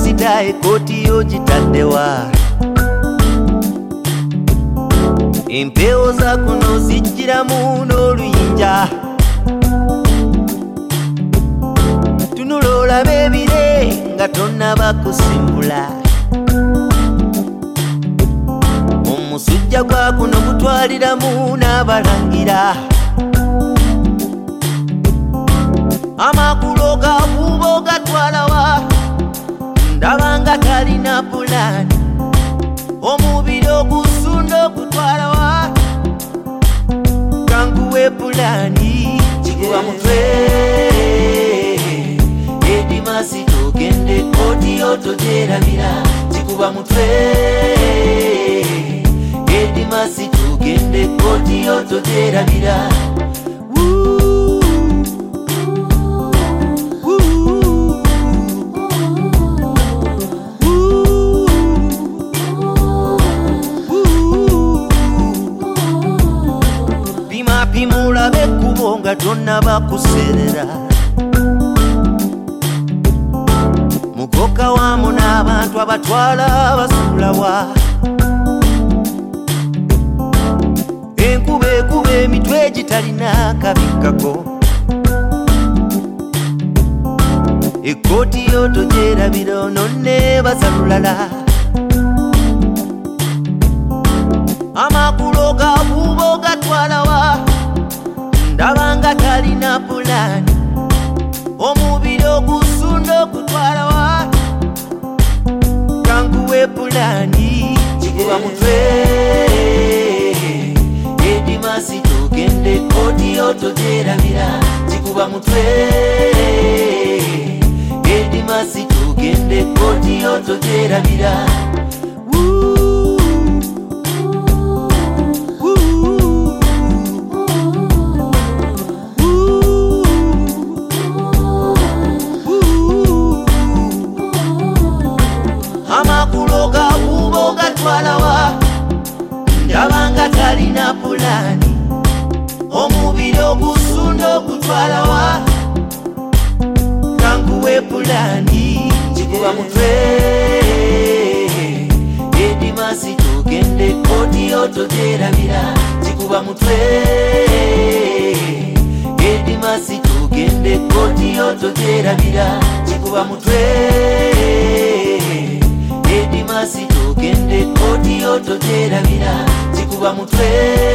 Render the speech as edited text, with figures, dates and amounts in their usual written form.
sita ekoti yo gitaddewa empewo za kuno zijjiramu n'oluyinja tunula olabe ebire nga tonnaba kusimbula omusujja gwa kuno gutwaliramu n'abalangira amakulu gakubo gatwalawa ndabanga talina pulani omubiri ogusunda okutwalawa kanguwe pulani kikuba mutwe edimasi togende koti yo togyerabira kikuba mutwe edimasi togende koti yo togyerabira pimula bekubo nga tonnaba kuserera mukoka wamu n'abantu abatwala basulawa enkuba ekuba emitwe gitalina kabikkako ekkooti yo togyerabira ono nebaza lulala amakulu gabubo gatwalawa ndabanga talina pulani omubiri ogusunda okutwalawa kanguwe pulani kikuba mutwe edimasi togende koti yo togyerabira kikuba mutwe edimasi togende koti yo togyerabira amakulu gakubo gatwalawa ndabanga talina pulani omubiri ogusunda okutwalawa kanguwe pulani kikuba mutwe edimasi togende koti yo togyerabira kikuba mutwe edimasi togende koti yo togyerabira kikuba mutwe edimasi togende koti yo togyerabira kikuba mutwe